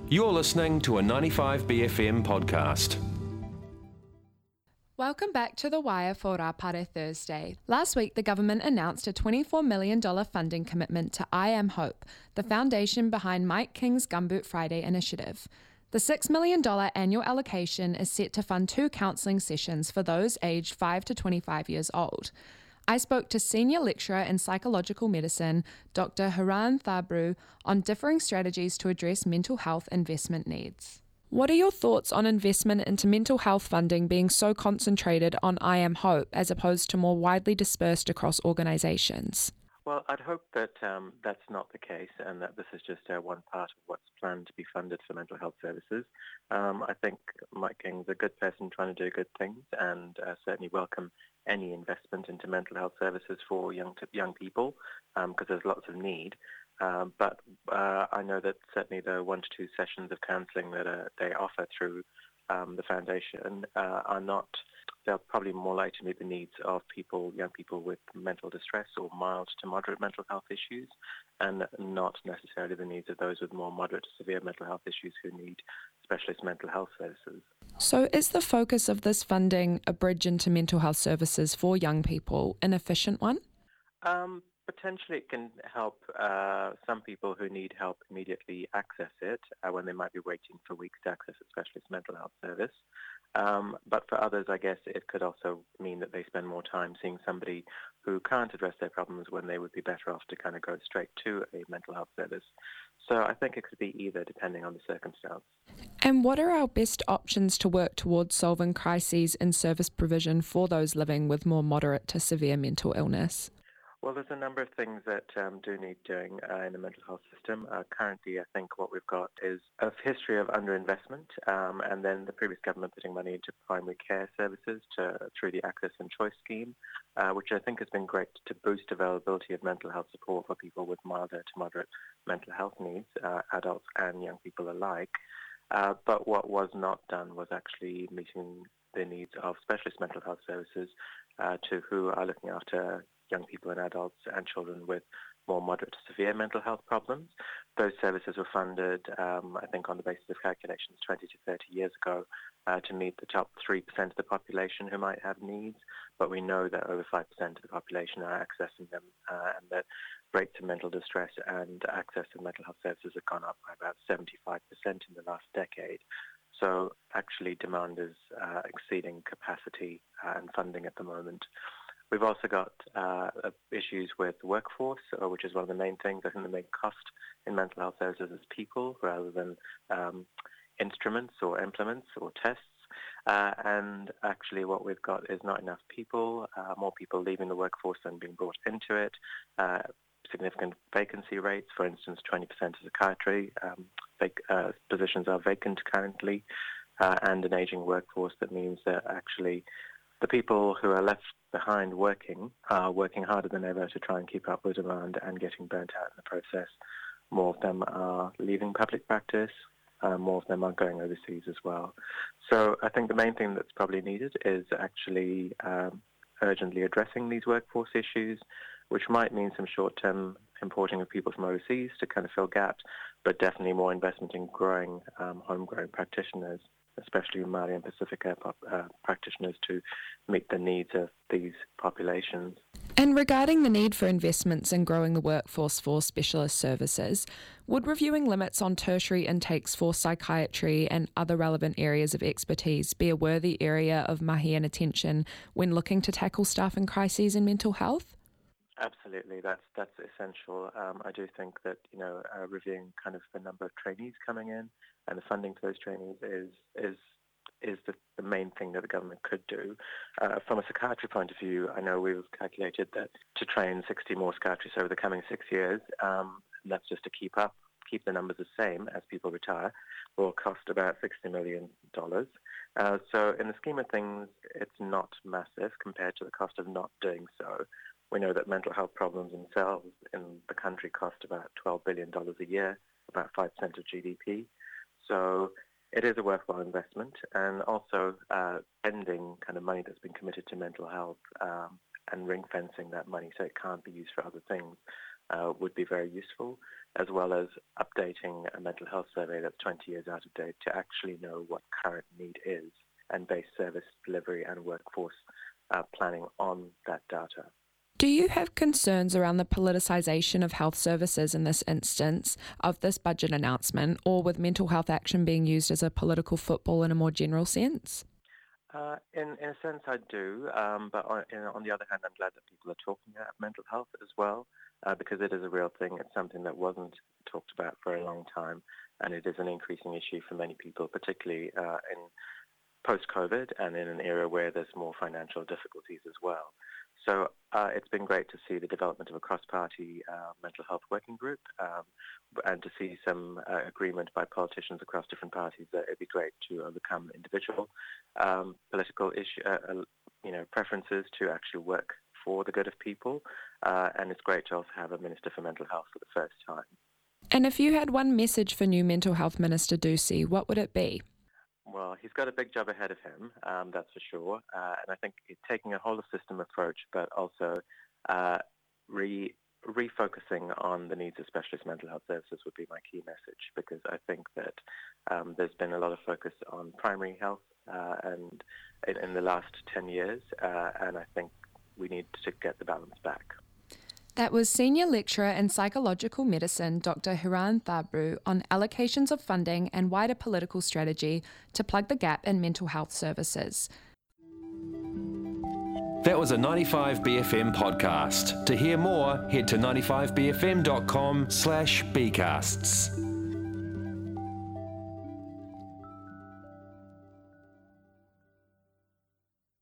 You're listening to a 95BFM podcast. Welcome back to The Wire for Rapare Thursday. Last week, the government announced a $24 million funding commitment to I Am Hope, the foundation behind Mike King's Gumboot Friday initiative. The $6 million annual allocation is set to fund 2 counselling sessions for those aged 5 to 25 years old. I spoke to Senior Lecturer in Psychological Medicine, Dr. Haran Thabru, on differing strategies to address mental health investment needs. What are your thoughts on investment into mental health funding being so concentrated on I Am Hope as opposed to more widely dispersed across organisations? Well, I'd hope that that's not the case and that this is just one part of what's planned to be funded for mental health services. I think Mike King's a good person trying to do good things and certainly welcome any investment into mental health services for young people because there's lots of need. But I know that certainly the 1 to 2 sessions of counselling that they offer through the foundation are not. They're probably more likely to meet the needs of young people with mental distress or mild to moderate mental health issues, and not necessarily the needs of those with more moderate to severe mental health issues who need specialist mental health services. So is the focus of this funding, a bridge into mental health services for young people, an efficient one? Potentially it can help some people who need help immediately access it when they might be waiting for weeks to access a specialist mental health service. But for others, I guess it could also mean that they spend more time seeing somebody who can't address their problems when they would be better off to kind of go straight to a mental health service. So I think it could be either, depending on the circumstance. And what are our best options to work towards solving crises in service provision for those living with more moderate to severe mental illness? Well, there's a number of things that do need doing in the mental health system. Currently, I think what we've got is a history of underinvestment and then the previous government putting money into primary care services through the Access and Choice scheme, which I think has been great to boost availability of mental health support for people with milder to moderate mental health needs, adults and young people alike. But what was not done was actually meeting the needs of specialist mental health services who are looking after young people and adults and children with more moderate to severe mental health problems. Those services were funded, I think, on the basis of calculations 20 to 30 years ago to meet the top 3% of the population who might have needs, but we know that over 5% of the population are accessing them and that rates of mental distress and access to mental health services have gone up by about 75% in the last decade. So actually demand is exceeding capacity and funding at the moment. We've also got issues with the workforce, which is one of the main things. I think the main cost in mental health services is people rather than instruments or implements or tests. And actually what we've got is not enough people, more people leaving the workforce than being brought into it, significant vacancy rates, for instance, 20% of psychiatry positions are vacant currently, and an aging workforce that means that actually the people who are left behind working are working harder than ever to try and keep up with demand and getting burnt out in the process. More of them are leaving public practice. More of them are going overseas as well. So I think the main thing that's probably needed is actually urgently addressing these workforce issues, which might mean some short-term importing of people from overseas to kind of fill gaps, but definitely more investment in growing homegrown practitioners, especially Māori and Pacifica practitioners, to meet the needs of these populations. And regarding the need for investments in growing the workforce for specialist services, would reviewing limits on tertiary intakes for psychiatry and other relevant areas of expertise be a worthy area of mahi and attention when looking to tackle staffing crises in mental health? Absolutely, that's essential. I do think that reviewing kind of the number of trainees coming in and the funding for those trainees is the main thing that the government could do. From a psychiatry point of view, I know we've calculated that to train 60 more psychiatrists over the coming 6 years, and that's just to keep the numbers the same as people retire, will cost about $60 million. So in the scheme of things, it's not massive compared to the cost of not doing so. We know that mental health problems themselves in the country cost about $12 billion a year, about 5% of GDP. So it is a worthwhile investment, and also spending kind of money that's been committed to mental health and ring fencing that money so it can't be used for other things would be very useful, as well as updating a mental health survey that's 20 years out of date to actually know what current need is and base service delivery and workforce planning on that data. Do you have concerns around the politicisation of health services in this instance of this budget announcement, or with mental health action being used as a political football in a more general sense? In a sense, I do, but on the other hand, I'm glad that people are talking about mental health as well, because it is a real thing. It's something that wasn't talked about for a long time, and it is an increasing issue for many people, particularly in post-COVID and in an era where there's more financial difficulties as well. So it's been great to see the development of a cross-party mental health working group and to see some agreement by politicians across different parties that it'd be great to overcome individual political preferences to actually work for the good of people. And it's great to also have a Minister for Mental Health for the first time. And if you had one message for new Mental Health Minister Doocy, what would it be? Well, he's got a big job ahead of him, that's for sure. And I think it's taking a whole of system approach, but also refocusing on the needs of specialist mental health services would be my key message, because I think that there's been a lot of focus on primary health and in the last 10 years, and I think we need to get the balance back. That was Senior Lecturer in Psychological Medicine, Dr. Hiran Thabru, on allocations of funding and wider political strategy to plug the gap in mental health services. That was a 95BFM podcast. To hear more, head to 95bfm.com/bcasts.